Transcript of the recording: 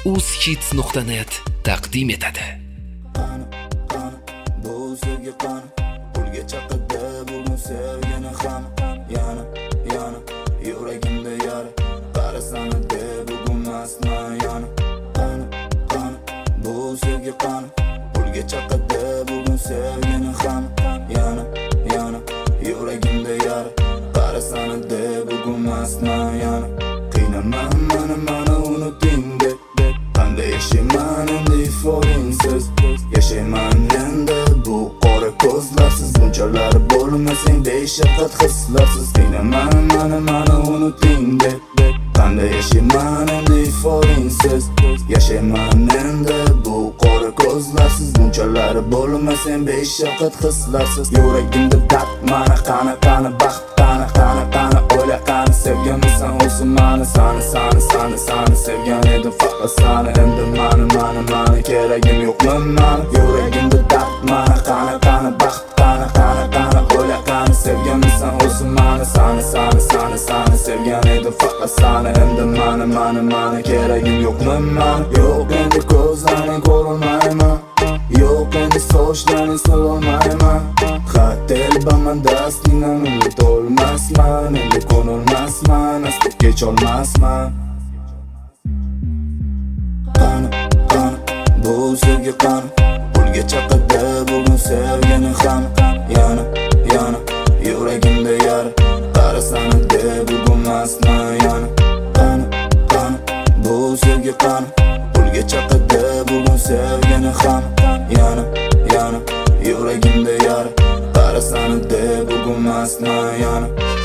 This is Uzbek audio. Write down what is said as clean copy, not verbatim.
ushits.net taqdim etadi. Bu sevgi qani, pulga chaqadi bugun sevgini ham. Yana yuragimda yara, qarasana de bugun masman. Yana bu sevgi qani, pulga chaqadi bugun sevgini ham. Yana yuragimda yara, qarasana de bugun masman. Yana qiynaman mana unuting deb, qanday yashayman endi iforingsiz. Yashayman endi bu qora ko'zlarsiz, bunchalar bo'lmasang beshafqat hislarsiz. Qiynaman mana unuting deb, qanday yashayman endi iforingsiz. Yashayman endi bu qora ko'zlarsiz, bunchalar bo'lmasang beshafqat hislarsiz. Yuragimda dard mana qani baxt qani o'yla qani sevganmisan o'zim mani sani sevgan edim faqat sani. Endi mani keragim yo'qmi mani? Yuragimda dard mana qani baxt qani o'yla qani sevganmisan o'zim mani sani sevgan edim faqat sani. Endi mani keragim yo'qmi mani? Yo'q endi ko'zlaring ko'rolmayman, yo'q endi sochlaring sololmayman. Telbaman dastingdan unutolmasman, endi ko'nolmasman, aslo kecholmasman. Qani bu sevgi qani, pulga chaqadi bugun sevgini ham. Yana yuragimda yara, qarasana de bugun masman. Yana qani bu sevgi qani, pulga chaqadi bugun sevgini ham. Yana yuragimda yara, qarasana de bugun masman. Yana